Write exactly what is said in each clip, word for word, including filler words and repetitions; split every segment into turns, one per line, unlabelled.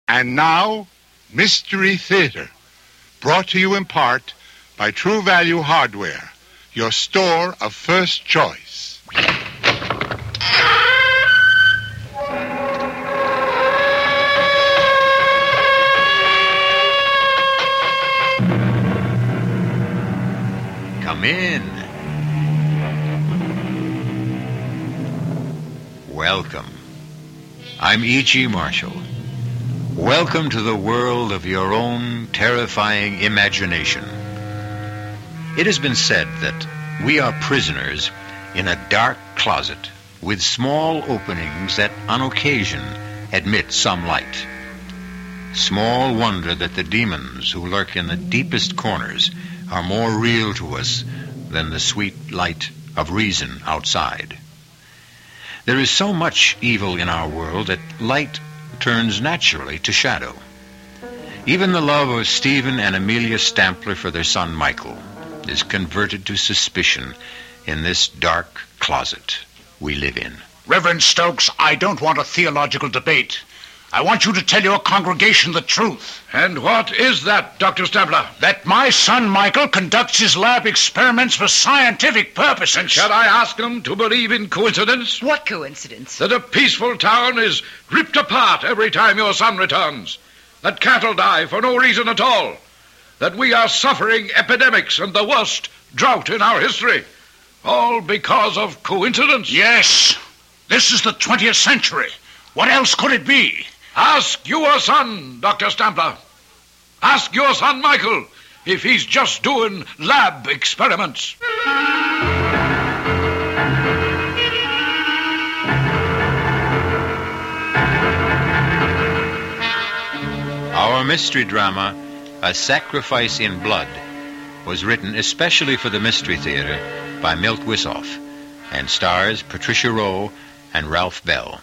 And now, Mystery Theater, brought to you in part by True Value Hardware, your store of first choice.
Come in. Welcome. I'm E G. Marshall. Welcome to the world of your own terrifying imagination. It has been said that we are prisoners in a dark closet with small openings that on occasion admit some light. Small wonder that the demons who lurk in the deepest corners are more real to us than the sweet light of reason outside. There is so much evil in our world that light turns naturally to shadow. Even the love of Stephen and Amelia Stampler for their son Michael is converted to suspicion in this dark closet we live in.
Reverend Stokes, I don't want a theological debate. I want you to tell your congregation the truth.
And what is that, Doctor Stampler?
That my son Michael conducts his lab experiments for scientific purposes.
And shall I ask them to believe in coincidence?
What coincidence?
That a peaceful town is ripped apart every time your son returns. That cattle die for no reason at all. That we are suffering epidemics and the worst drought in our history. All because of coincidence?
Yes. This is the twentieth century. What else could it be?
Ask your son, Doctor Stampler. Ask your son, Michael, if he's just doing lab experiments.
Our mystery drama, A Sacrifice in Blood, was written especially for the Mystery Theater by Milt Wisoff and stars Patricia Rowe and Ralph Bell.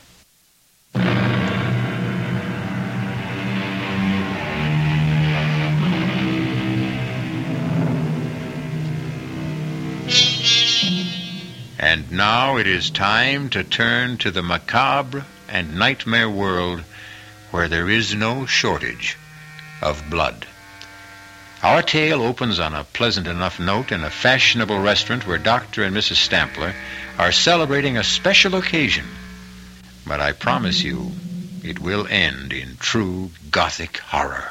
And now it is time to turn to the macabre and nightmare world where there is no shortage of blood. Our tale opens on a pleasant enough note in a fashionable restaurant where Doctor and Missus Stampler are celebrating a special occasion. But I promise you, it will end in true Gothic horror.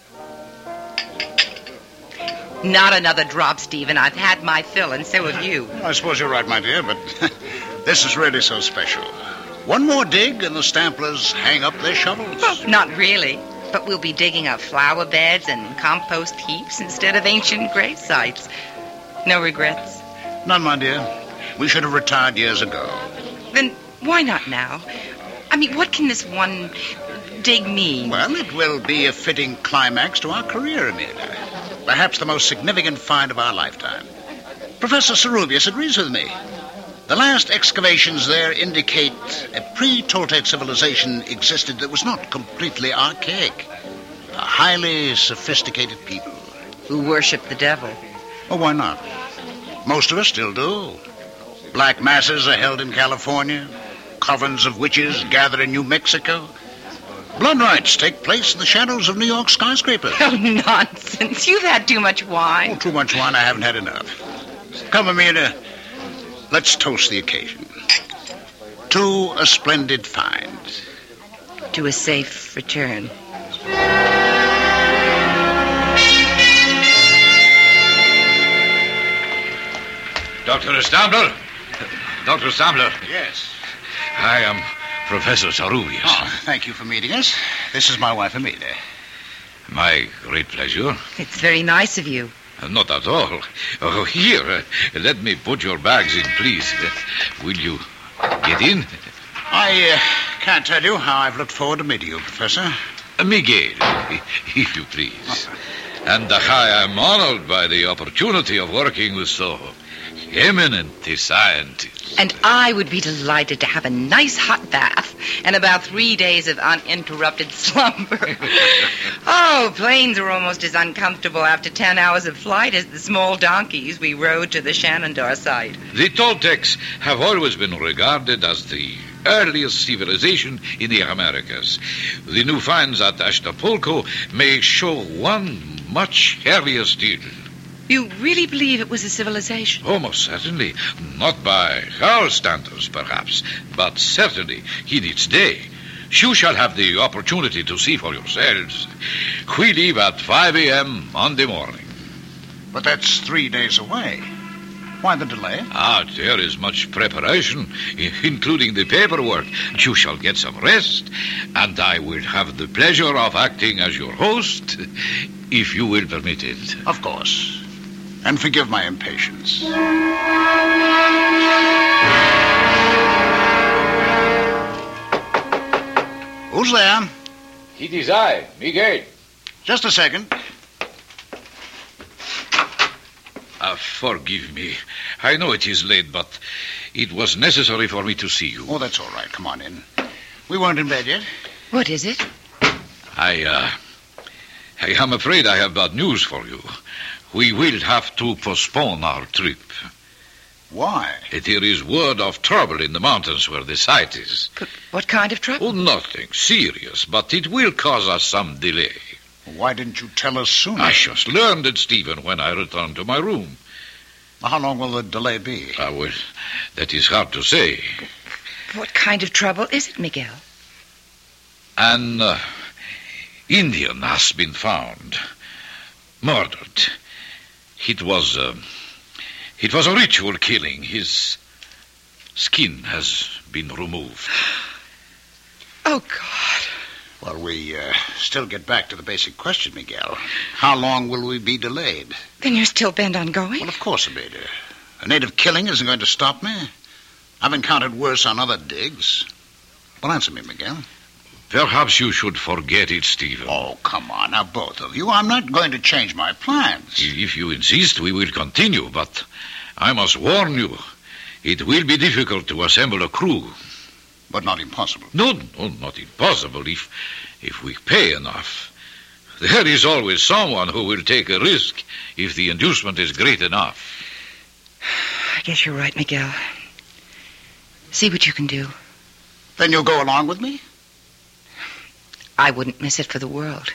Not another drop, Stephen. I've had my fill, and so have you.
I suppose you're right, my dear, but this is really so special. One more dig, and the Stamplers hang up their shovels.
Well, not really. But we'll be digging up flower beds and compost heaps instead of ancient grave sites. No regrets?
None, my dear. We should have retired years ago.
Then why not now? I mean, what can this one dig mean?
Well, it will be a fitting climax to our career, Amelia. Perhaps the most significant find of our lifetime. Professor Sarubius agrees with me. The last excavations there indicate a pre-Toltec civilization existed that was not completely archaic. A highly sophisticated people.
Who worship the devil.
Oh, why not? Most of us still do. Black masses are held in California. Covens of witches gather in New Mexico. Blood rites take place in the shadows of New York skyscrapers.
Oh, nonsense. You've had too much wine.
Oh, too much wine. I haven't had enough. Come, Amelia. Let's toast the occasion. To a splendid find.
To a safe return.
Doctor Stampler? Doctor Stampler?
Yes.
I am Professor Sarubius.
Oh, thank you for meeting us. This is my wife, Amelia.
My great pleasure.
It's very nice of you.
Not at all. Oh, here, uh, let me put your bags in, please. Uh, will you get in?
I uh, can't tell you how I've looked forward to meeting you, Professor.
Uh, Miguel, if you please. And uh, I am honored by the opportunity of working with so eminent a scientist.
And I would be delighted to have a nice hot bath and about three days of uninterrupted slumber. Oh, planes are almost as uncomfortable after ten hours of flight as the small donkeys we rode to the Shenandoah site.
The Toltecs have always been regarded as the earliest civilization in the Americas. The new finds at Acapulco may show one much earlier still.
You really believe it was a civilization?
Oh, most certainly. Not by our standards, perhaps, but certainly in its day. You shall have the opportunity to see for yourselves. We leave at five a.m. Monday morning.
But that's three days away. Why the delay?
Ah, there is much preparation, i- including the paperwork. You shall get some rest, and I will have the pleasure of acting as your host, if you will permit it.
Of course. And forgive my impatience. Who's there?
It is I, Miguel.
Just a second.
Uh, forgive me. I know it is late, but it was necessary for me to see you.
Oh, that's all right. Come on in. We weren't in bed yet.
What is it?
I, uh, I am afraid I have bad news for you. We will have to postpone our trip.
Why?
There is word of trouble in the mountains where the site is.
But what kind of trouble?
Oh, nothing serious, but it will cause us some delay.
Why didn't you tell us sooner?
I just learned it, Stephen, when I returned to my room.
How long will the delay be?
Ah, well, that is hard to say.
What kind of trouble is it, Miguel?
An uh, Indian has been found, murdered. It was, uh, it was a ritual killing. His skin has been removed.
Oh, God.
Well, we uh, still get back to the basic question, Miguel. How long will we be delayed?
Then you're still bent on going?
Well, of course, Abeda. A native killing isn't going to stop me. I've encountered worse on other digs. Well, answer me, Miguel.
Perhaps you should forget it, Stephen.
Oh, come on, now, both of you. I'm not going to change my plans.
If you insist, we will continue, but I must warn you, it will be difficult to assemble a crew.
But not impossible.
No, no, not impossible if, if we pay enough. There is always someone who will take a risk if the inducement is great enough.
I guess you're right, Miguel. See what you can do.
Then you'll go along with me?
I wouldn't miss it for the world.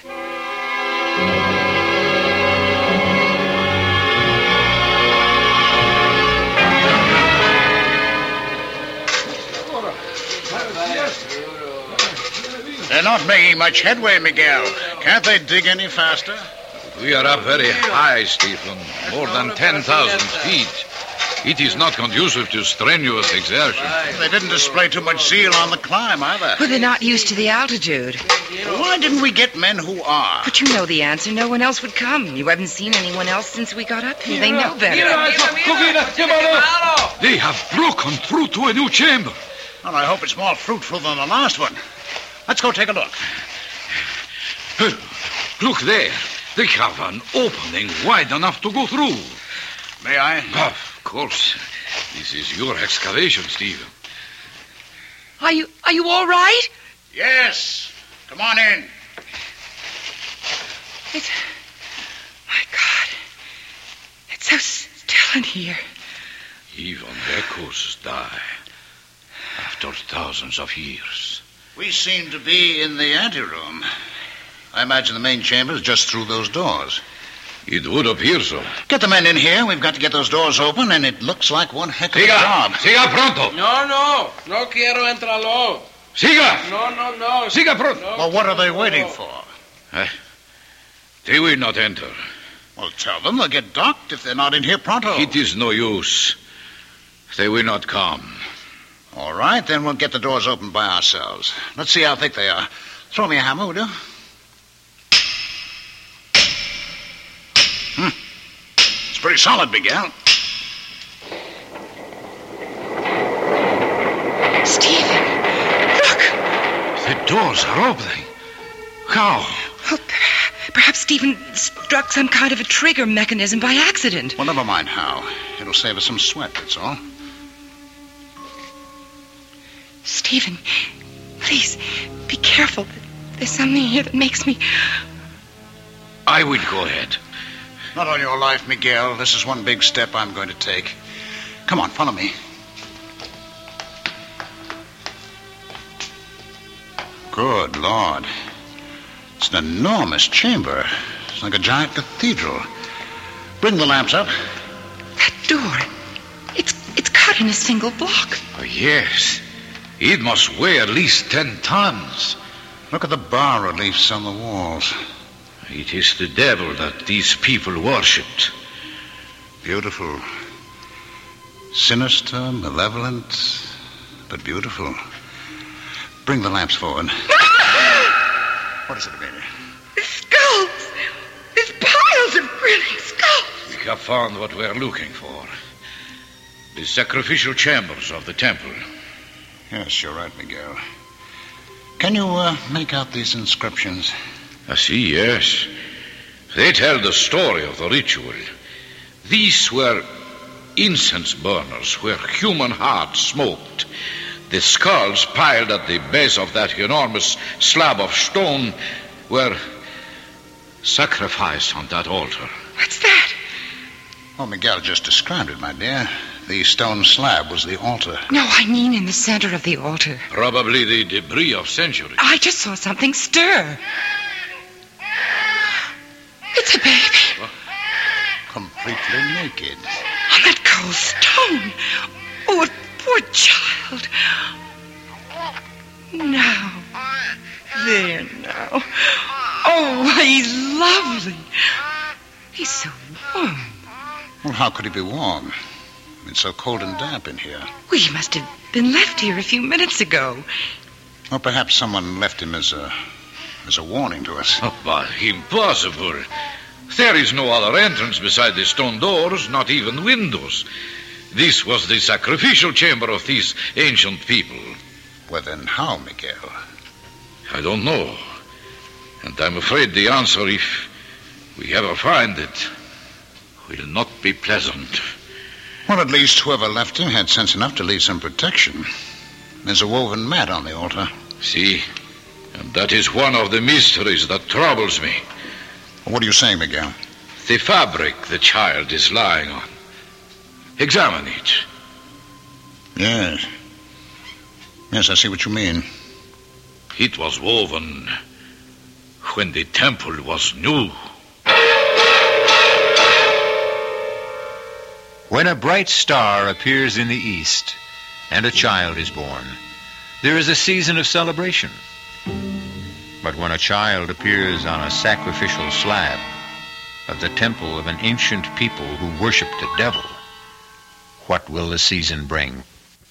They're not making much headway, Miguel. Can't they dig any faster?
We are up very high, Stephen, more than ten thousand feet. It is not conducive to strenuous exertion.
They didn't display too much zeal on the climb, either.
But they're not used to the altitude.
Why didn't we get men who are?
But you know the answer. No one else would come. You haven't seen anyone else since we got up here. They know better.
They have broken through to a new chamber.
Well, I hope it's more fruitful than the last one. Let's go take a look.
Look there. They have an opening wide enough to go through.
May I?
Of course. This is your excavation, Stephen.
Are you are you all right?
Yes. Come on in.
It's... My God. It's so still in here.
Even echoes die after thousands of years.
We seem to be in the anteroom. I imagine the main chamber is just through those doors.
It would appear so.
Get the men in here. We've got to get those doors open, and it looks like one heck of a
Siga!
job.
Siga pronto!
No, no. No quiero entrarlo.
Siga!
No, no, no.
Siga pronto!
No,
Well, what are they
no.
waiting for?
Eh, they will not enter.
Well, tell them they'll get docked if they're not in here pronto.
It is no use. They will not come.
All right, then we'll get the doors open by ourselves. Let's see how thick they are. Throw me a hammer, will you? Hmm. It's pretty solid, Miguel.
Stephen, look.
The doors are opening. How?
Oh, perhaps Stephen struck some kind of a trigger mechanism by accident.
Well, never mind how. It'll save us some sweat, that's all.
Stephen, please, be careful. There's something here that makes me...
I will go ahead.
Not on your life, Miguel. This is one big step I'm going to take. Come on, follow me. Good Lord. It's an enormous chamber. It's like a giant cathedral. Bring the lamps up.
That door, it's it's cut in a single block.
Oh, yes. It must weigh at least ten tons.
Look at the bas-reliefs on the walls.
It is the devil that these people worshipped.
Beautiful. Sinister, malevolent, but beautiful. Bring the lamps forward. What is it, Amelia?
The skulls! There's piles of grinning skulls!
We have found what we're looking for. The sacrificial chambers of the temple.
Yes, you're right, Miguel. Can you uh, make out these inscriptions?
I see, yes. They tell the story of the ritual. These were incense burners where human hearts smoked. The skulls piled at the base of that enormous slab of stone were sacrificed on that altar.
What's that?
Oh, Miguel just described it, my dear. The stone slab was the altar.
No, I mean in the center of the altar.
Probably the debris of centuries.
I just saw something stir. It's a baby.
What?
Completely naked.
On that cold stone. Oh, poor child. Now. There now. Oh, he's lovely. He's so warm.
Well, how could he be warm? It's so cold and damp in here.
Well, he must have been left here a few minutes ago.
Or perhaps someone left him as a as a warning to us.
Oh, but impossible. There is no other entrance beside the stone doors, not even windows. This was the sacrificial chamber of these ancient people.
Well, then how, Miguel?
I don't know. And I'm afraid the answer, if we ever find it, will not be pleasant.
Well, at least whoever left him had sense enough to leave some protection. There's a woven mat on the altar.
See? And that is one of the mysteries that troubles me.
What are you saying, Miguel?
The fabric the child is lying on. Examine it.
Yes. Yes, I see what you mean.
It was woven when the temple was new.
When a bright star appears in the east and a child is born, there is a season of celebration. But when a child appears on a sacrificial slab of the temple of an ancient people who worshipped the devil, what will the season bring?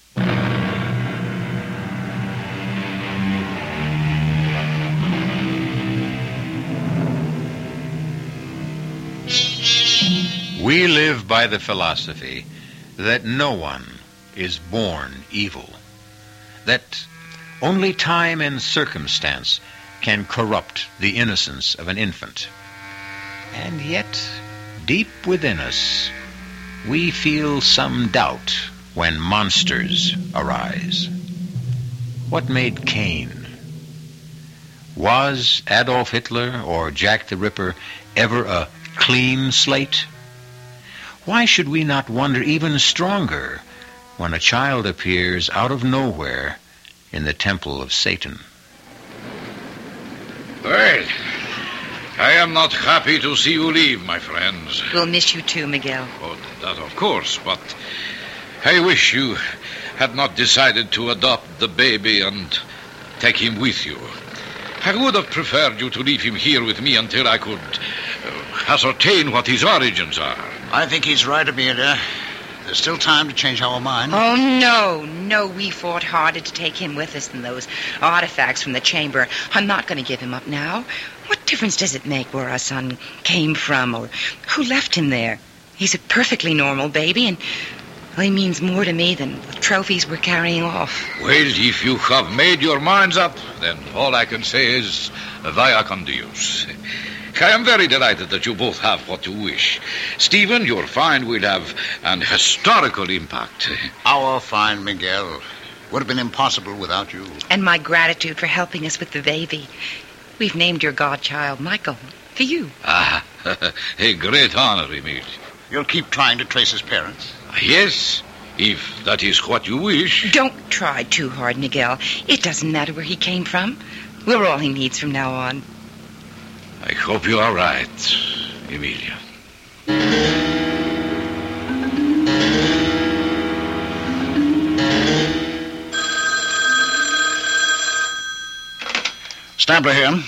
We live by the philosophy that no one is born evil, that only time and circumstance can corrupt the innocence of an infant. And yet, deep within us, we feel some doubt when monsters arise. What made Cain? Was Adolf Hitler or Jack the Ripper ever a clean slate? Why should we not wonder even stronger when a child appears out of nowhere in the temple of Satan?
Well, I am not happy to see you leave, my friends.
We'll miss you too, Miguel.
Oh, that of course, but I wish you had not decided to adopt the baby and take him with you. I would have preferred you to leave him here with me until I could uh, ascertain what his origins are.
I think he's right, Amelia. There's still time to change our mind.
Oh, no, no, we fought harder to take him with us than those artifacts from the chamber. I'm not going to give him up now. What difference does it make where our son came from or who left him there? He's a perfectly normal baby, and well, he means more to me than the trophies we're carrying off.
Well, if you have made your minds up, then all I can say is via con Dios. I am very delighted that you both have what you wish. Stephen, your find will have an historical impact.
Our find, Miguel, would have been impossible without you.
And my gratitude for helping us with the baby. We've named your godchild Michael for you.
Ah, a great honor, Emil.
You'll keep trying to trace his parents?
Yes, if that is what you wish.
Don't try too hard, Miguel. It doesn't matter where he came from. We're all he needs from now on.
I hope you are right, Emilia.
Stambler here.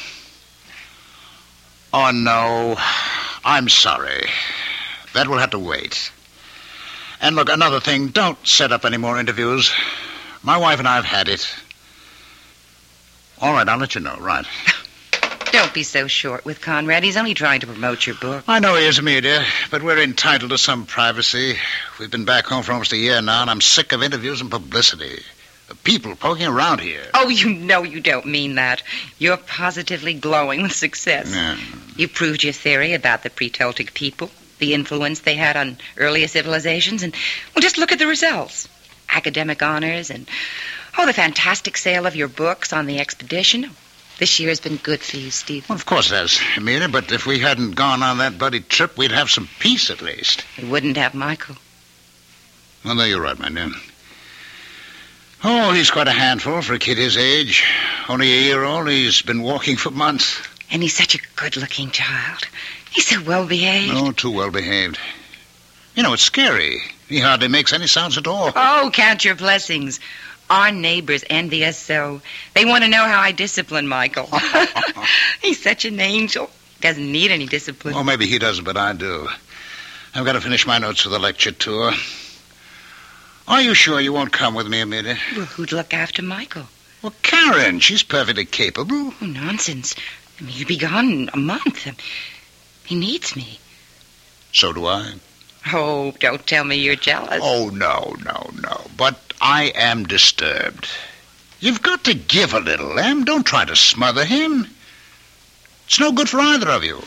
Oh, no. I'm sorry. That will have to wait. And look, another thing, don't set up any more interviews. My wife and I have had it. All right, I'll let you know, right.
Don't be so short with Conrad. He's only trying to promote your book.
I know he is, Amelia, but we're entitled to some privacy. We've been back home for almost a year now, and I'm sick of interviews and publicity. The people poking around here.
Oh, you know you don't mean that. You're positively glowing with success.
Yeah.
You proved your theory about the pre-Toltec people, the influence they had on earlier civilizations, and, well, just look at the results. Academic honors and, oh, the fantastic sale of your books on the expedition. This year has been good for you, Steve.
Well, of course it has, Amelia, but if we hadn't gone on that bloody trip, we'd have some peace at least.
We wouldn't have Michael.
Well, no, you're right, my dear. Oh, he's quite a handful for a kid his age. Only a year old, he's been walking for months.
And he's such a good-looking child. He's so well-behaved.
Oh, too well-behaved. You know, it's scary. He hardly makes any sounds at all.
Oh, count your blessings. Our neighbors envy us so. They want to know how I discipline Michael. He's such an angel. Doesn't need any discipline.
Well, maybe he doesn't, but I do. I've got to finish my notes for the lecture tour. Are you sure you won't come with me, Amelia?
Well, who'd look after Michael?
Well, Karen. She's perfectly capable.
Oh, nonsense. I mean, you'd be gone a month. He needs me.
So do I.
Oh, don't tell me you're jealous.
Oh, no, no, no. But I am disturbed. You've got to give a little, Em. Don't try to smother him. It's no good for either of you.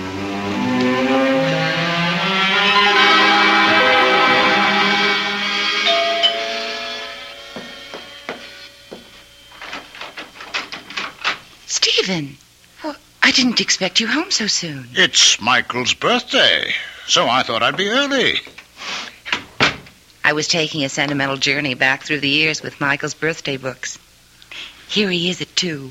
Stephen, well, I didn't expect you home so soon.
It's Michael's birthday, so I thought I'd be early.
I was taking a sentimental journey back through the years with Michael's birthday books. Here he is at two.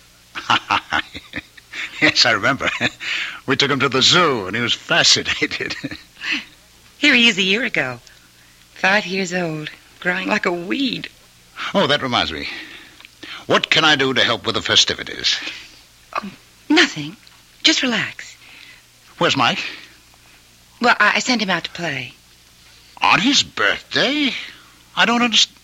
Yes, I remember. We took him to the zoo, and he was fascinated.
Here he is a year ago. Five years old, growing like a weed.
Oh, that reminds me. What can I do to help with the festivities?
Oh, nothing. Just relax.
Where's Mike?
Well, I, I sent him out to play.
On his birthday? I don't understand.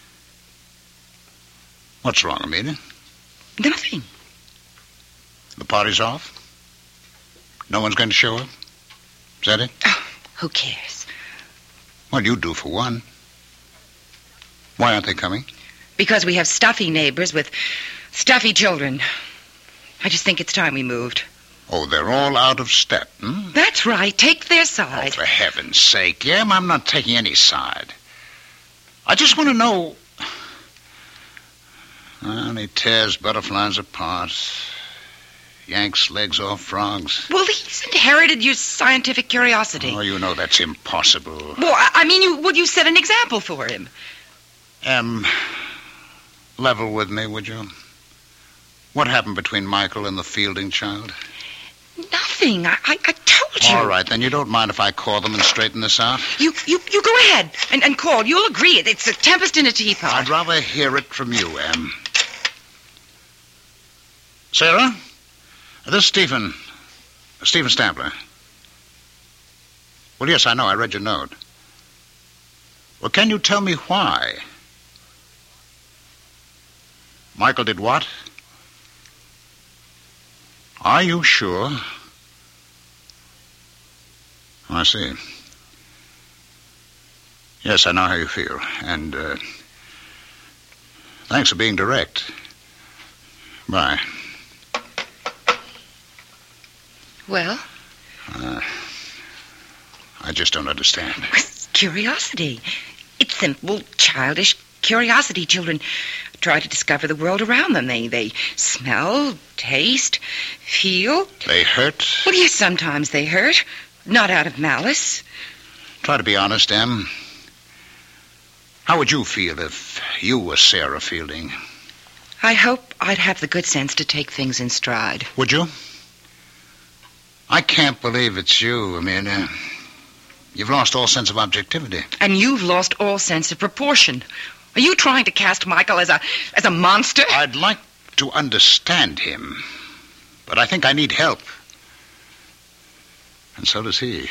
What's wrong, Amelia?
Nothing.
The party's off? No one's going to show up? Is that it?
Oh, who cares?
Well, you do for one. Why aren't they coming?
Because we have stuffy neighbors with stuffy children. I just think it's time we moved.
Oh, they're all out of step, hmm?
That's right. Take their
Oh,
side.
for heaven's sake, Em, I'm not taking any side. I just want to know... Well, he tears butterflies apart, yanks legs off frogs.
Well, he's inherited your scientific curiosity.
Oh, you know that's impossible.
Well, I, I mean, you, would you set an example for him?
Em, level with me, would you? What happened between Michael and the Fielding child?
Nothing. I, I, I told you.
All right, then you don't mind if I call them and straighten this out?
You, you, you go ahead and, and call. You'll agree. It's a tempest in a teapot.
I'd rather hear it from you, Em. Sarah? This is Stephen. Stephen Stambler. Well, yes, I know. I read your note. Well, can you tell me why? Michael did what? Are you sure? I see. Yes, I know how you feel. And, uh, thanks for being direct. Bye.
Well?
Uh, I just don't understand.
It's curiosity. It's simple, childish curiosity. Children try to discover the world around them. They they smell, taste, feel.
They hurt?
Well, yes, sometimes they hurt. Not out of malice.
Try to be honest, Em. How would you feel if you were Sarah Fielding?
I hope I'd have the good sense to take things in stride.
Would you? I can't believe it's you, Amelia. You've lost all sense of objectivity.
And you've lost all sense of proportion. Are you trying to cast Michael as a as a monster?
I'd like to understand him, but I think I need help. And so does he.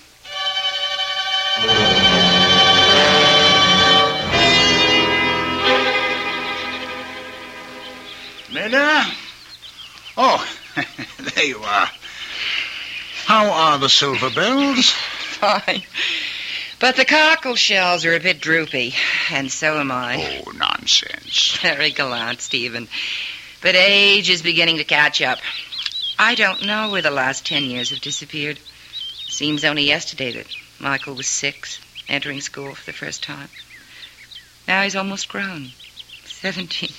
Amelia? Oh, there you are. How are the silver bells?
Fine. But the cockle shells are a bit droopy, and so am I.
Oh, nonsense.
Very gallant, Stephen. But age is beginning to catch up. I don't know where the last ten years have disappeared. Seems only yesterday that Michael was six, entering school for the first time. Now he's almost grown. Seventeen.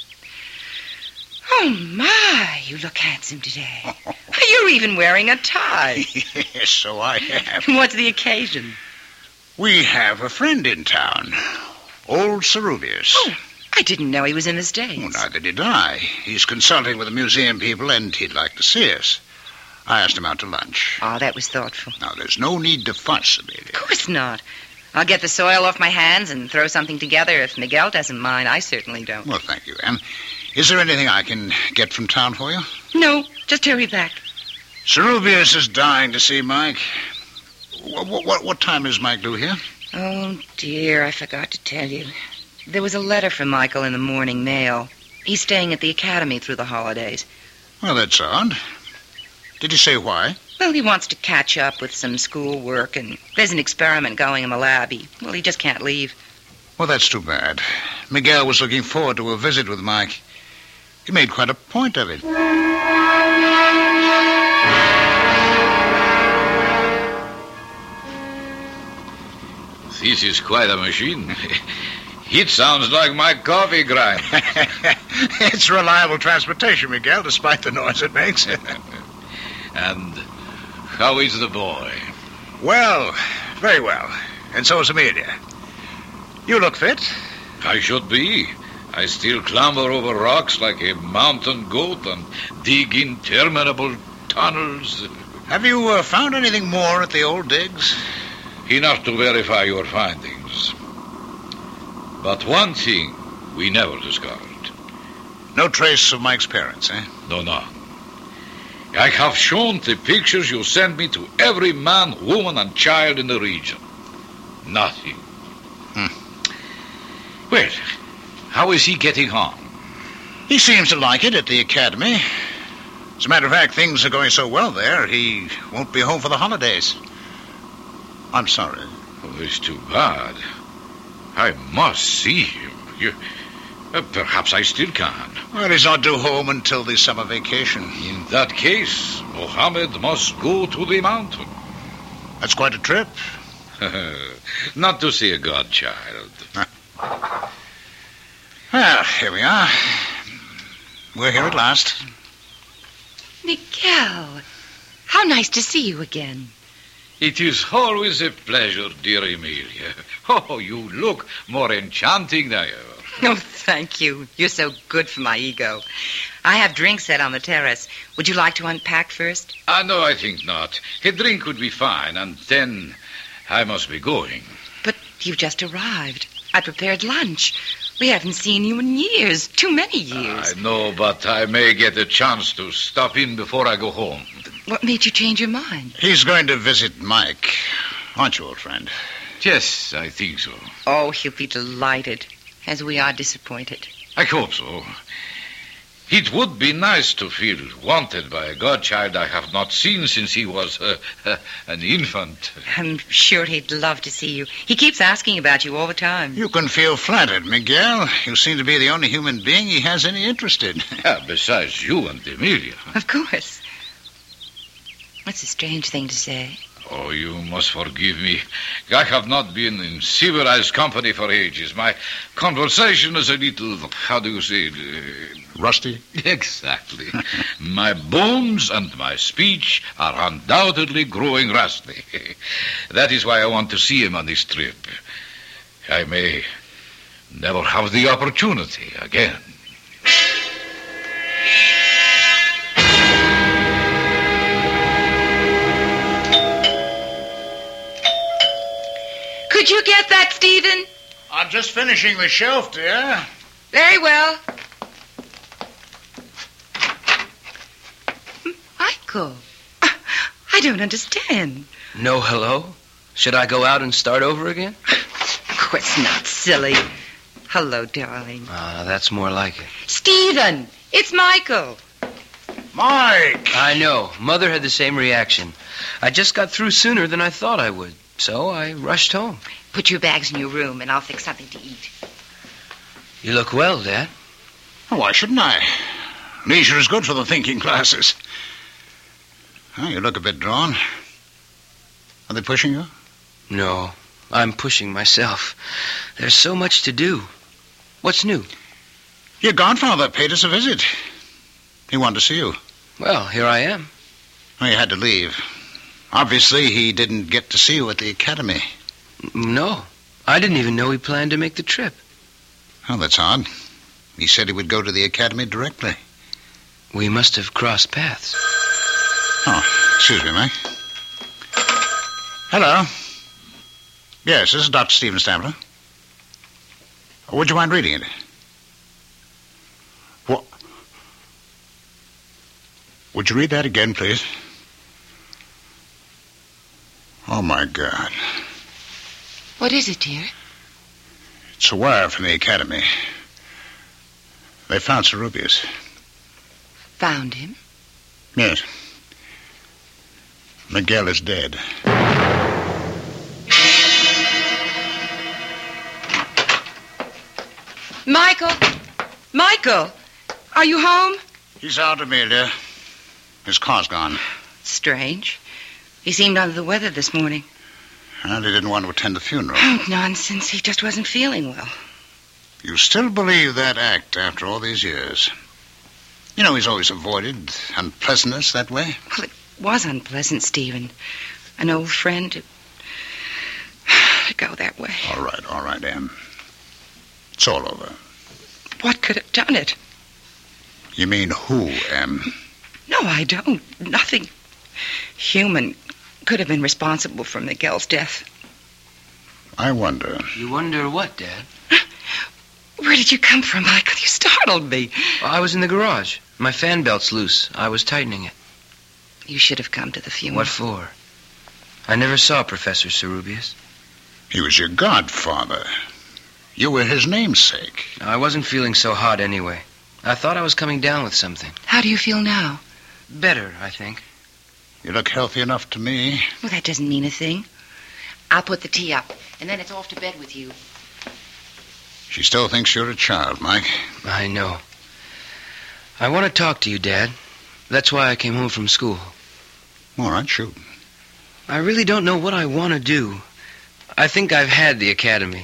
Oh, my, you look handsome today. You're even wearing a tie.
Yes, so I have.
What's the occasion?
We have a friend in town, old Serubius.
Oh, I didn't know he was in the States.
Oh, neither did I. He's consulting with the museum people, and he'd like to see us. I asked him out to lunch.
Oh, that was thoughtful.
Now, there's no need to fuss, Amelia.
Of course not. I'll get the soil off my hands and throw something together if Miguel doesn't mind. I certainly don't.
Well, thank you, Anne. Is there anything I can get from town for you?
No, just hurry back.
Serubius is dying to see Mike. What, what, what time is Mike due here?
Oh, dear, I forgot to tell you. There was a letter from Michael in the morning mail. He's staying at the academy through the holidays.
Well, that's odd. Did he say why?
Well, he wants to catch up with some school work, and there's an experiment going in the lab. He, well, he just can't leave.
Well, that's too bad. Miguel was looking forward to a visit with Mike. He made quite a point of it.
This is quite a machine. It sounds like my coffee grind.
It's reliable transportation, Miguel, despite the noise it makes.
And how is the boy?
Well, very well. And so is Amelia. You look fit.
I should be. I still clamber over rocks like a mountain goat and dig interminable tunnels.
Have you uh, found anything more at the old digs?
Enough to verify your findings. But one thing we never discovered.
No trace of Mike's parents, eh?
No, no. I have shown the pictures you sent me to every man, woman, and child in the region. Nothing.
Hmm.
Well, how is he getting on?
He seems to like it at the academy. As a matter of fact, things are going so well there, he won't be home for the holidays. I'm sorry.
Oh, it's too bad. I must see him. You, uh, perhaps I still can.
Well, he's not due home until the summer vacation.
In that case, Mohammed must go to the mountain.
That's quite a trip.
Not to see a godchild.
Well, here we are. We're here at last.
Miguel, how nice to see you again.
It is always a pleasure, dear Amelia. Oh, you look more enchanting than ever.
Oh, thank you. You're so good for my ego. I have drinks set on the terrace. Would you like to unpack first?
Ah, no, I think not. A drink would be fine, and then I must be going.
But you've just arrived. I prepared lunch. We haven't seen you in years. Too many years.
I know, but I may get a chance to stop in before I go home.
What made you change your mind?
He's going to visit Mike. Aren't you, old friend?
Yes, I think so.
Oh, he'll be delighted, as we are disappointed.
I hope so. It would be nice to feel wanted by a godchild I have not seen since he was uh, uh, an infant.
I'm sure he'd love to see you. He keeps asking about you all the time.
You can feel flattered, Miguel. You seem to be the only human being he has any interest in.
Yeah, besides you and Amelia.
Of course. That's a strange thing to say.
Oh, you must forgive me. I have not been in civilized company for ages. My conversation is a little, how do you say it? Uh,
Rusty?
Exactly. My bones and my speech are undoubtedly growing rusty. That is why I want to see him on this trip. I may never have the opportunity again.
Did you get that, Stephen?
I'm just finishing the shelf, dear.
Very well. Michael, I don't understand.
No hello? Should I go out and start over again?
Oh, it's not silly. Hello, darling.
Ah, that's more like it.
Stephen, it's Michael.
Mike!
I know. Mother had the same reaction. I just got through sooner than I thought I would, so I rushed home.
Put your bags in your room, and I'll fix something to eat.
You look well, Dad.
Oh, why shouldn't I? Leisure is good for the thinking classes. Oh, you look a bit drawn. Are they pushing you?
No, I'm pushing myself. There's so much to do. What's new?
Your godfather paid us a visit. He wanted to see you.
Well, here I am.
Well, you had to leave. Obviously, he didn't get to see you at the academy.
No, I didn't even know he planned to make the trip.
Oh, that's odd. He said he would go to the academy directly.
We must have crossed paths.
Oh, excuse me, Mike. Hello. Yes, this is Doctor Stephen Stamper. Would you mind reading it? What? Would you read that again, please? Oh, my God.
What is it, dear?
It's a wire from the academy. They found Serubius.
Found him?
Yes. Miguel is dead.
Michael! Michael! Are you home?
He's out, Amelia. His car's gone.
Strange. He seemed under the weather this morning.
And he didn't want to attend the funeral.
Oh, nonsense. He just wasn't feeling well.
You still believe that act after all these years? You know, he's always avoided unpleasantness that way.
Well, it was unpleasant, Stephen. An old friend to, to go that way.
All right, all right, Em. It's all over.
What could have done it?
You mean who, Em?
No, I don't. Nothing human could have been responsible for Miguel's death.
I wonder.
You wonder what, Dad?
Where did you come from, Michael? You startled me.
I was in the garage. My fan belt's loose. I was tightening it.
You should have come to the funeral.
What for? I never saw Professor Serubius.
He was your godfather. You were his namesake.
I wasn't feeling so hot anyway. I thought I was coming down with something.
How do you feel now?
Better, I think.
You look healthy enough to me.
Well, that doesn't mean a thing. I'll put the tea up, and then it's off to bed with you.
She still thinks you're a child, Mike.
I know. I want to talk to you, Dad. That's why I came home from school.
All right, shoot.
I really don't know what I want to do. I think I've had the academy.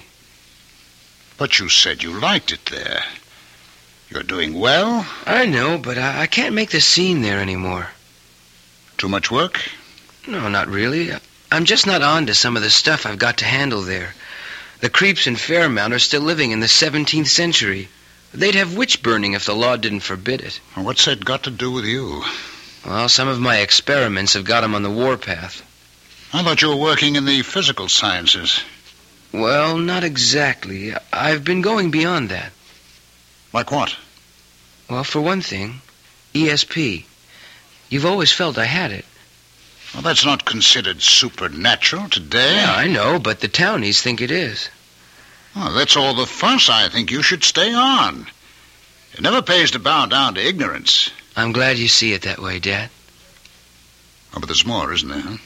But you said you liked it there. You're doing well.
I know, but I, I can't make the scene there anymore.
Too much work?
No, not really. I'm just not on to some of the stuff I've got to handle there. The creeps in Fairmount are still living in the seventeenth century. They'd have witch burning if the law didn't forbid it.
Well, what's that got to do with you?
Well, some of my experiments have got them on the warpath.
I thought you were working in the physical sciences.
Well, not exactly. I've been going beyond that.
Like what?
Well, for one thing, E S P. You've always felt I had it.
Well, that's not considered supernatural today.
Yeah, I know, but the townies think it is.
Well, that's all the fuss. I think you should stay on. It never pays to bow down to ignorance.
I'm glad you see it that way, Dad.
Oh, but there's more, isn't there? Huh?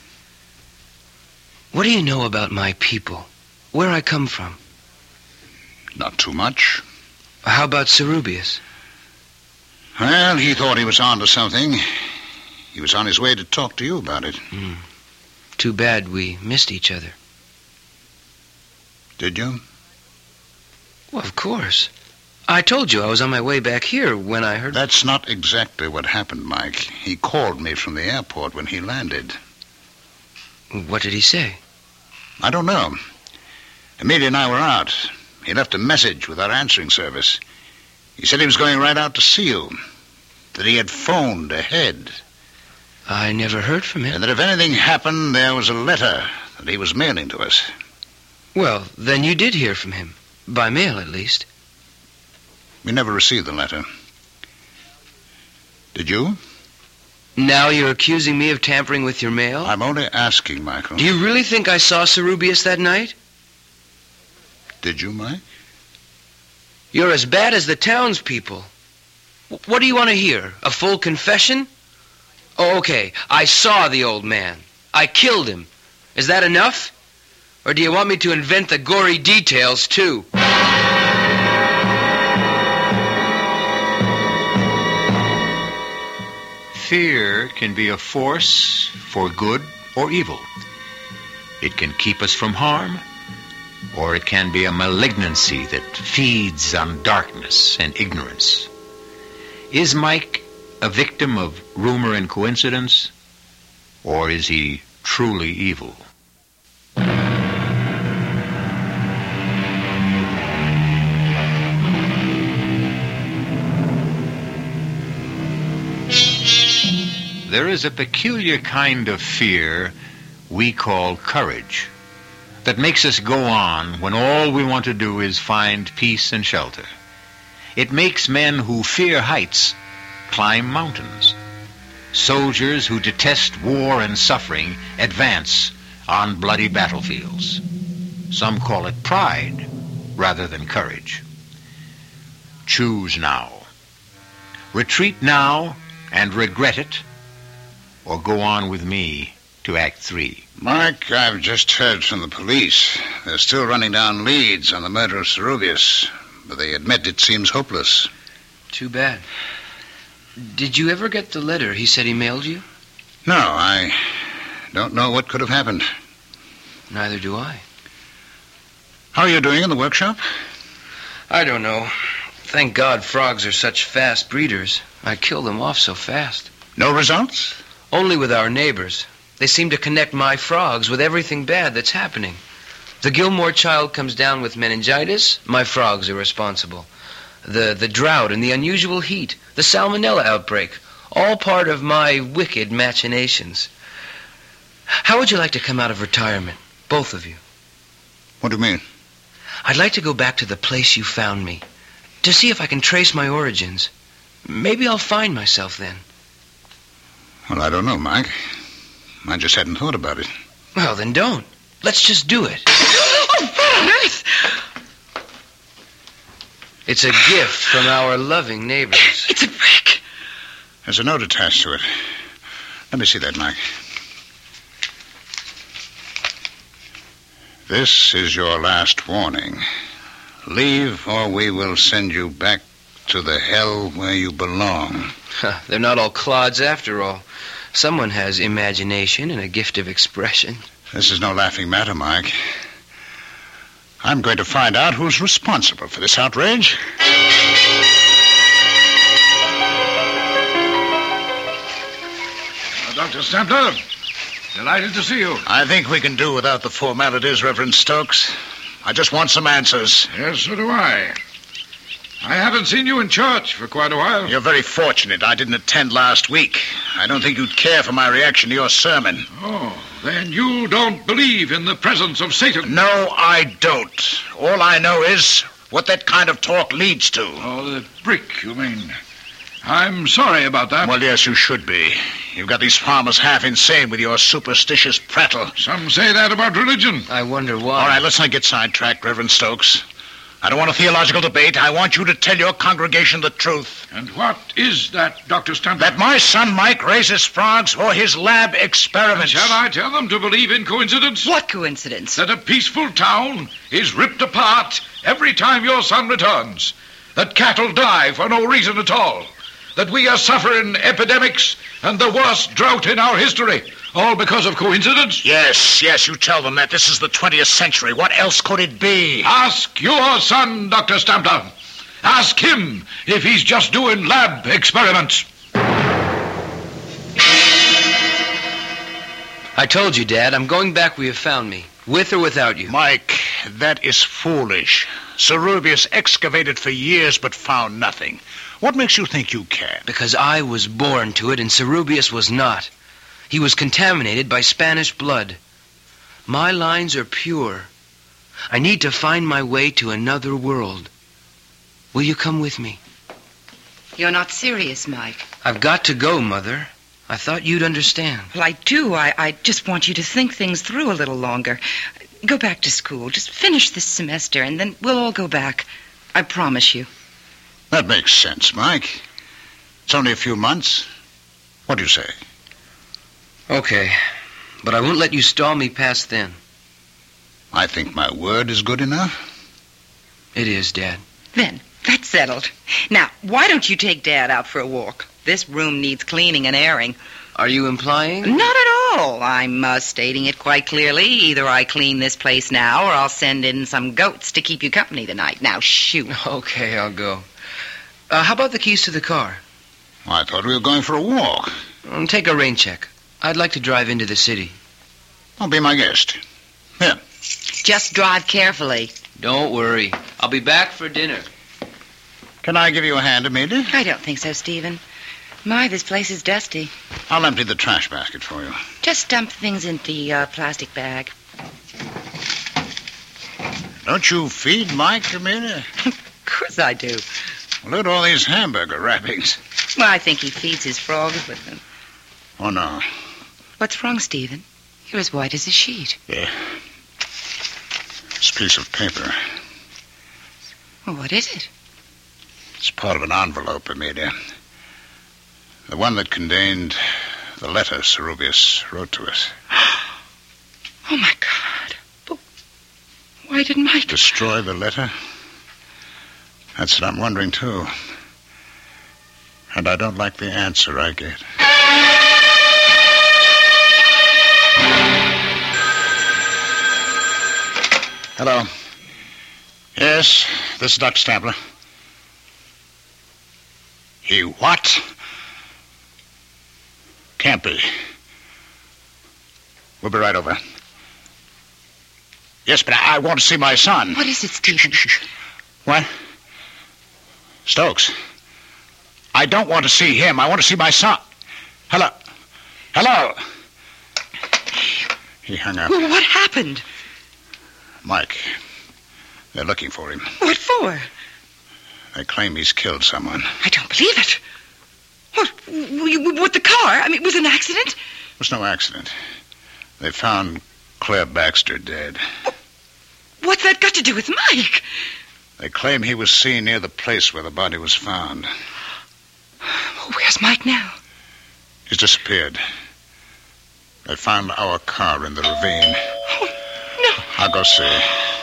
What do you know about my people? Where I come from?
Not too much.
How about Serubius?
Well, he thought he was on to something. He was on his way to talk to you about it.
Mm. Too bad we missed each other.
Did you?
Well, of course. I told you I was on my way back here when I heard...
That's not exactly what happened, Mike. He called me from the airport when he landed.
What did he say?
I don't know. Amelia and I were out. He left a message with our answering service. He said he was going right out to see you. That he had phoned ahead.
I never heard from him.
And that if anything happened, there was a letter that he was mailing to us.
Well, then you did hear from him. By mail, at least.
We never received the letter. Did you?
Now you're accusing me of tampering with your mail?
I'm only asking, Michael.
Do you really think I saw Sarubius that night?
Did you, Mike?
You're as bad as the townspeople. W- What do you want to hear? A full confession? Oh, okay. I saw the old man. I killed him. Is that enough? Or do you want me to invent the gory details, too?
Fear can be a force for good or evil. It can keep us from harm, or it can be a malignancy that feeds on darkness and ignorance. Is Mike a victim of rumor and coincidence, or is he truly evil? There is a peculiar kind of fear we call courage that makes us go on when all we want to do is find peace and shelter. It makes men who fear heights climb mountains. Soldiers who detest war and suffering advance on bloody battlefields. Some call it pride rather than courage. Choose now. Retreat now and regret it, or go on with me to Act Three.
Mike, I've just heard from the police. They're still running down leads on the murder of Sarubius, but they admit it seems hopeless.
Too bad. Did you ever get the letter he said he mailed you?
No, I don't know what could have happened.
Neither do I.
How are you doing in the workshop?
I don't know. Thank God frogs are such fast breeders. I kill them off so fast.
No results?
Only with our neighbors. They seem to connect my frogs with everything bad that's happening. The Gilmore child comes down with meningitis, my frogs are responsible. The, the drought and the unusual heat, the salmonella outbreak, all part of my wicked machinations. How would you like to come out of retirement, both of you?
What do you mean?
I'd like to go back to the place you found me, to see if I can trace my origins. Maybe I'll find myself then.
Well, I don't know, Mike. I just hadn't thought about it.
Well, then don't. Let's just do it.
Oh, what on earth?
It's a gift from our loving neighbors.
It's a brick.
There's a note attached to it. Let me see that, Mike. This is your last warning. Leave, or we will send you back to the hell where you belong.
They're not all clods after all. Someone has imagination and a gift of expression.
This is no laughing matter, Mike. I'm going to find out who's responsible for this outrage.
Uh, Doctor Stempler, delighted to see you.
I think we can do without the formalities, Reverend Stokes. I just want some answers.
Yes, so do I. I haven't seen you in church for quite a while.
You're very fortunate I didn't attend last week. I don't think you'd care for my reaction to your sermon.
Oh, then you don't believe in the presence of Satan?
No, I don't. All I know is what that kind of talk leads to.
Oh, the brick, you mean. I'm sorry about that.
Well, yes, you should be. You've got these farmers half insane with your superstitious prattle.
Some say that about religion.
I wonder why.
All right, let's not get sidetracked, Reverend Stokes. I don't want a theological debate. I want you to tell your congregation the truth.
And what is that, Doctor Stempler?
That my son Mike raises frogs for his lab experiments.
Shall I tell them to believe in coincidence?
What coincidence?
That a peaceful town is ripped apart every time your son returns. That cattle die for no reason at all. That we are suffering epidemics and the worst drought in our history. All because of coincidence?
Yes, yes, you tell them that this is the twentieth century. What else could it be?
Ask your son, Doctor Stempler. Ask him if he's just doing lab experiments.
I told you, Dad, I'm going back where you found me, with or without you.
Mike, that is foolish. Sarubius excavated for years but found nothing. What makes you think you can?
Because I was born to it and Sarubius was not. He was contaminated by Spanish blood. My lines are pure. I need to find my way to another world. Will you come with me?
You're not serious, Mike.
I've got to go, Mother. I thought you'd understand.
Well, I do. I, I just want you to think things through a little longer. Go back to school. Just finish this semester, and then we'll all go back. I promise you.
That makes sense, Mike. It's only a few months. What do you say?
Okay, but I won't let you stall me past then.
I think my word is good enough.
It is, Dad.
Then, that's settled. Now, why don't you take Dad out for a walk? This room needs cleaning and airing.
Are you implying?
Not at all. I'm uh, stating it quite clearly. Either I clean this place now, or I'll send in some goats to keep you company tonight. Now, shoot.
Okay, I'll go. Uh, how about the keys to the car?
I thought we were going for a walk.
Um, take a rain check. I'd like to drive into the city.
Don't be my guest. Here.
Just drive carefully.
Don't worry. I'll be back for dinner.
Can I give you a hand, Amelia?
I don't think so, Stephen. My, this place is dusty.
I'll empty the trash basket for you.
Just dump things in the uh, plastic bag.
Don't you feed Mike, Amelia?
Of course I do.
Look at all these hamburger wrappings.
Well, I think he feeds his frogs with them.
Oh, no.
What's wrong, Stephen? You're as white as a sheet.
Yeah. This piece of paper.
Well, what is it?
It's part of an envelope, Amelia. The one that contained the letter Serubius wrote to us.
Oh, my God. But why didn't Mike...
Destroy the letter? That's what I'm wondering, too. And I don't like the answer I get. Hello. Yes, this is Doctor Stambler. He what? Can't be. We'll be right over. Yes, but I, I want to see my son.
What is it, Stephen?
Shh, shh, shh. What? Stokes. I don't want to see him. I want to see my son. Hello. Hello. He hung up.
Well, what happened?
Mike. They're looking for him.
What for?
They claim he's killed someone.
I don't believe it. What? With the car? I mean, it was an accident?
It was no accident. They found Claire Baxter dead.
What's that got to do with Mike?
They claim he was seen near the place where the body was found.
Where's Mike now?
He's disappeared. They found our car in the ravine.
Oh, no.
I'll go see.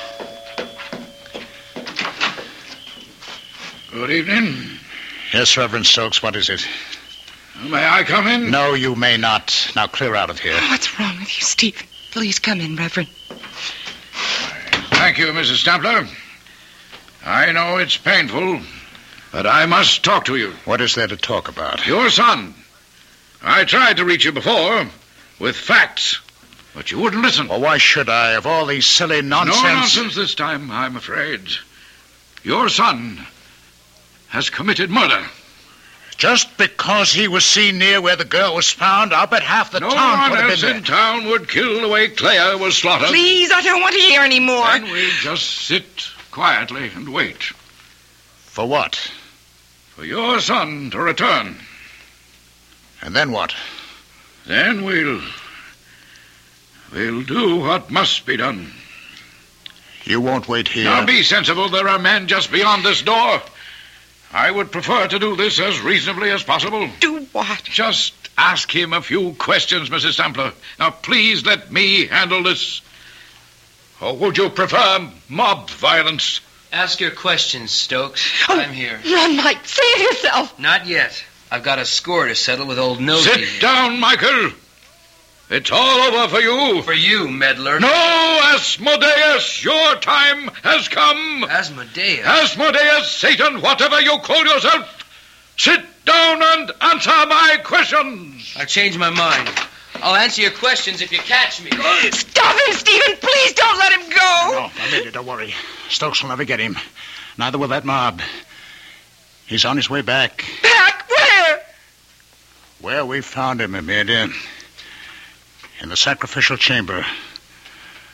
Good evening.
Yes, Reverend Stokes, what is it?
May I come in?
No, you may not. Now clear out of here.
What's wrong with you, Stephen? Please come in, Reverend.
Thank you, Missus Stambler. I know it's painful, but I must talk to you.
What is there to talk about?
Your son. I tried to reach you before with facts, but you wouldn't listen.
Well, why should I, of all these silly nonsense?
No nonsense this time, I'm afraid. Your son has committed murder.
Just because he was seen near where the girl was found, I'll bet half the
no
town would
one
have
else
been
in
there.
town would kill the way Claire was slaughtered.
Please, I don't want to hear any more.
Then we'll just sit quietly and wait.
For what?
For your son to return.
And then what?
Then we'll... We'll do what must be done.
You won't wait here.
Now be sensible. There are men just beyond this door. I would prefer to do this as reasonably as possible.
Do what?
Just ask him a few questions, Missus Stambler. Now, please let me handle this. Or would you prefer mob violence?
Ask your questions, Stokes.
Oh,
I'm here.
Run, Mike. Save yourself.
Not yet. I've got a score to settle with old Nosy.
Sit down, Michael. It's all over for you.
For you, meddler.
No, Asmodeus, your time has come.
Asmodeus?
Asmodeus, Satan, whatever you call yourself. Sit down and answer my questions.
I changed my mind. I'll answer your questions if you catch me.
Stop him, Stephen. Please don't let him go.
No, Amelia, don't worry. Stokes will never get him. Neither will that mob. He's on his way back.
Back? Where?
Where we found him, Amelia. In the sacrificial chamber.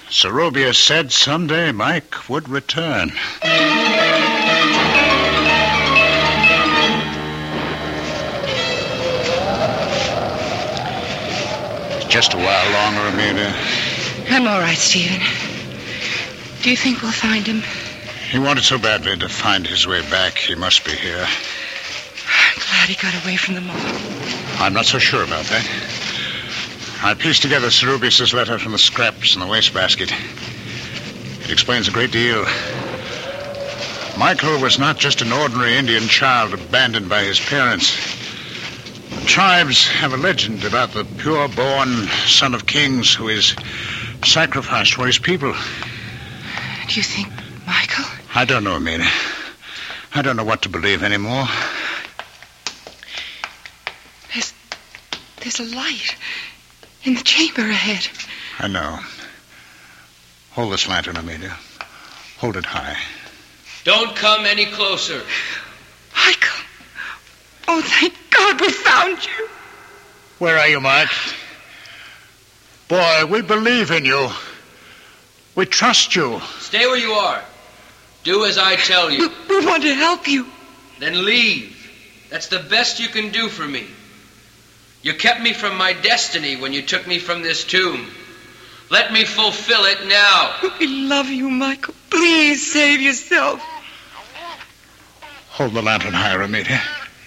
Serobius said someday Mike would return. Just a while longer, Amelia.
I'm all right, Stephen. Do you think we'll find him?
He wanted so badly to find his way back. He must be here.
I'm glad he got away from them all.
I'm not so sure about that. I pieced together Serobius' letter from the scraps in the wastebasket. It explains a great deal. Michael was not just an ordinary Indian child abandoned by his parents. The tribes have a legend about the pure-born son of kings who is sacrificed for his people.
Do you think Michael?
I don't know, Amelia. I don't know what to believe anymore.
There's, there's a light in the chamber ahead.
I know. Hold this lantern, Amelia. Hold it high.
Don't come any closer.
Michael. Oh, thank God we found you.
Where are you, Mike? Boy, we believe in you. We trust you.
Stay where you are. Do as I tell you.
We, we want to help you.
Then leave. That's the best you can do for me. You kept me from my destiny when you took me from this tomb. Let me fulfill it now.
We love you, Michael. Please save yourself.
Hold the lantern higher, Amelia.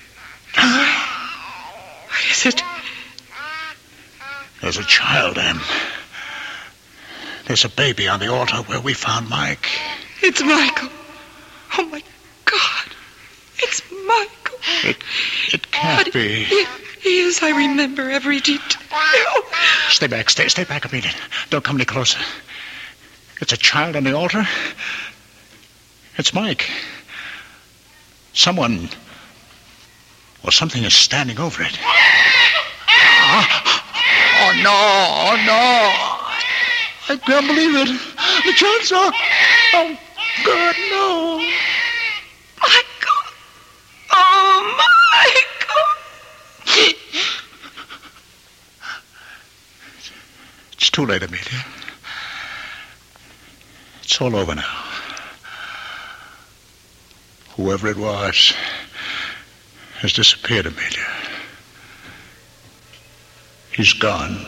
What is it?
There's a child, Em. There's a baby on the altar where we found Mike.
It's Michael. Oh, my God. It's Michael.
It, it can't
but
be.
It is. I remember every detail.
Stay back. Stay, stay back, Amelia. Don't come any closer. It's a child on the altar. It's Mike. Someone or something is standing over it. Oh, no. Oh, no. I can't believe it. The child's are... Oh, God, no.
Michael. Oh, Michael.
It's too late, Amelia. It's all over now. Whoever it was has disappeared, Amelia. He's gone.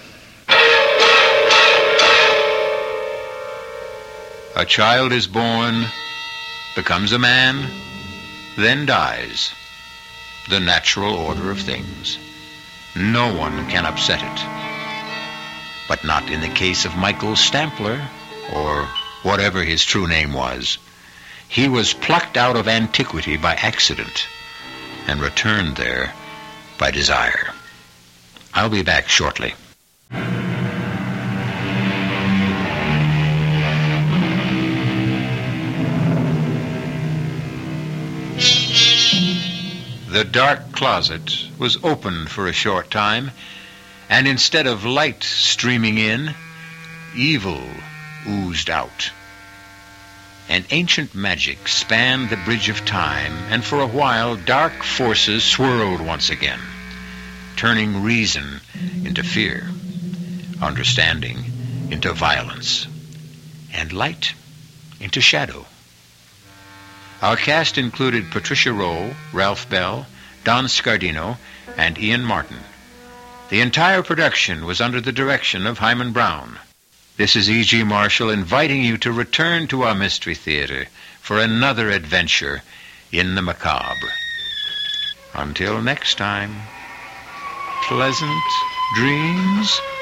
A child is born, becomes a man, then dies. The natural order of things. No one can upset it. But not in the case of Michael Stampler, or whatever his true name was. He was plucked out of antiquity by accident and returned there by desire. I'll be back shortly. The dark closet was opened for a short time, and instead of light streaming in, evil oozed out. An ancient magic spanned the bridge of time, and for a while dark forces swirled once again, turning reason into fear, understanding into violence, and light into shadow. Our cast included Patricia Rowe, Ralph Bell, Don Scardino, and Ian Martin. The entire production was under the direction of Hyman Brown. This is E G. Marshall inviting you to return to our Mystery Theater for another adventure in the macabre. Until next time, pleasant dreams.